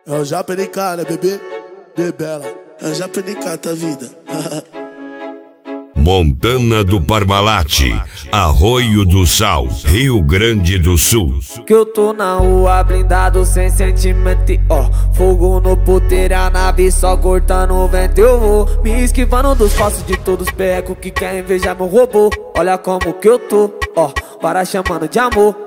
É o JPNK, né, bebê? Bebela. É o JPNK, tá vida. Montana do Parmalat, Arroio do Sal, Rio Grande do Sul. Que eu tô na rua blindado sem sentimento, ó. Fogo no puteiro, a nave só cortando o vento. Eu vou me esquivando dos falsos de todos os becos que querem invejar meu robô. Olha como que eu tô, ó, para chamando de amor.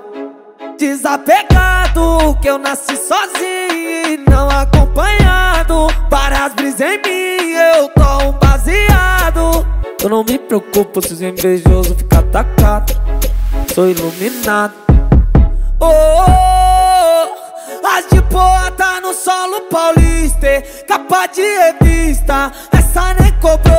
Desapegado, que eu nasci sozinho e não acompanhado. Para as brisas em mim, eu tô um baseado. Eu não me preocupo se os invejosos ficam atacados. Sou iluminado. Oh, oh, oh, as de boa tá no solo paulista, capa de revista, essa nem cobrou.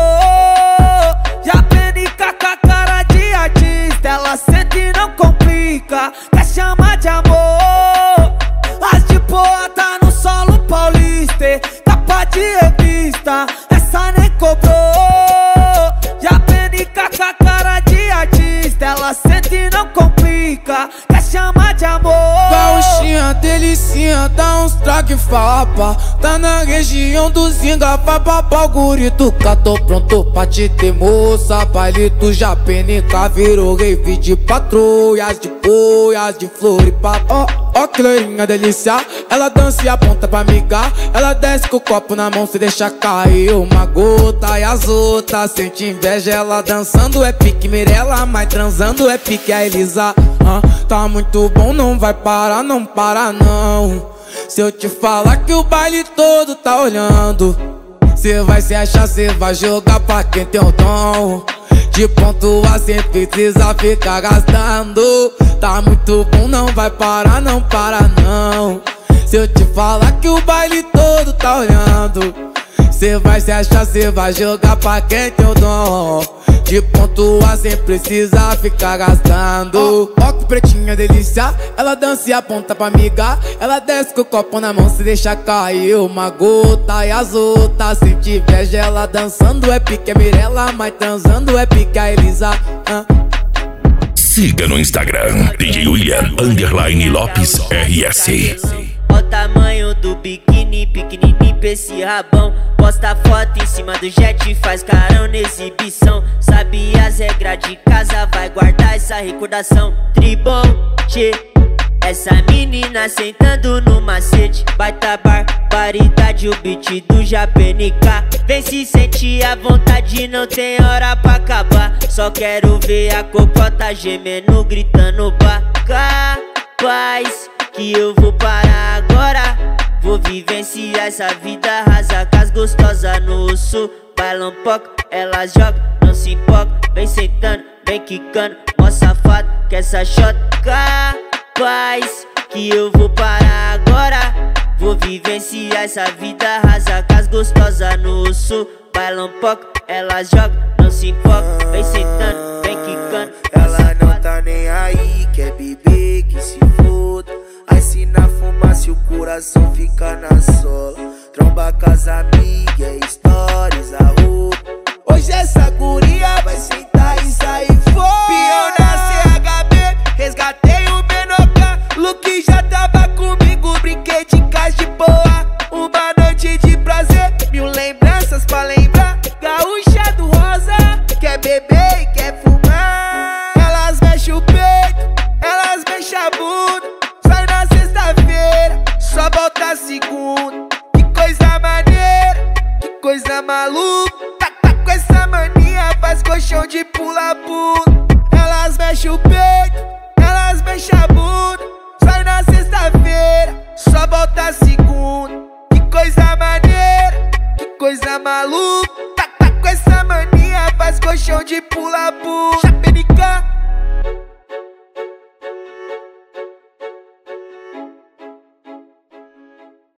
Já PNK com a cara de artista, ela sente e não complica, quer chamar de amor. As de boa tá no solo paulista, capa de revista, essa nem cobrou. Já PNK com a cara de artista, ela sente e não complica, quer chamar de amor. Gauchinha, delicinha, dá uns traque fapa. Tá na região do Zinga, vai babá o gurito. Tô pronto pra te ter, moça. Palito já PNK virou rave de patrulhas, de poias, de flor e papo. Ó que loirinha delícia, ela dança e aponta pra amigar. Ela desce com o copo na mão, se deixa cair uma gota. E as outras sente inveja, ela dançando é pique Mirella, mas transando é pique a Elisa. Tá muito bom, não vai parar, não para não. Se eu te falar que o baile todo tá olhando, cê vai se achar, cê vai jogar pra quem tem o dom de pontuar sem precisa ficar gastando. Tá muito bom, não vai parar, não para não. Se eu te falar que o baile todo tá olhando, cê vai se achar, cê vai jogar pra quem tem o dom de pontuar sem precisar ficar gastando. Ó que pretinha delícia, ela dança e aponta pra amiga. Ela desce com o copo na mão, se deixa cair uma gota. E as outras sente inveja, ela dançando é pique a Mirella, mas transando é pique a Elisa. Siga no Instagram, DJ William _Lopes RS. Olha o tamanho do biquíni, pequenininho pra esse rabão. Posta foto em cima do jet, faz carão na exibição. Sabe as regras de casa, vai guardar essa recordação. Tribom, tchê, essa menina sentando no macete. Baita barbaridade, o beat do JPNK. Vem se sentir à vontade, não tem hora pra acabar. Só quero ver a cocota gemendo, gritando pra capaz que eu vou parar agora. Vou vivenciar essa vida rasa com as gostosas no sul. Bailam pouco, elas jogam, não se empolga. Vem sentando, vem quicando, mó safado que essa shot capaz que eu vou parar agora. Vou vivenciar essa vida rasa com as gostosas no sul. Bailam pouco, elas jogam, não se empolga. Vem sentando, vem quicando. Ela não tá nem aí, quer beber, que se foda. Aí se na fumaça o coração fica na sola. Tromba com as amigas, stories, a roupa. Hoje essa guria vai sentar e sair fora. Pião na CHB, resgatei o Menoca. Luke já tava comigo, brinquei de casa de boa. Uma noite de prazer, 1000 lembranças pra lembrar. Gaúcha do rosa, quer beber e quer fumar. Elas mexem o peito, elas mexem a bunda. Sai na sexta-feira, só volta segunda. Que coisa maneira, que coisa maluca. Tá com essa mania, faz colchão de pula-pula. Elas mexem o peito, elas mexem a bunda. Sai na sexta-feira, só volta segunda. Que coisa maneira, que coisa maluca. Tá com essa mania, faz colchão de pula-pula.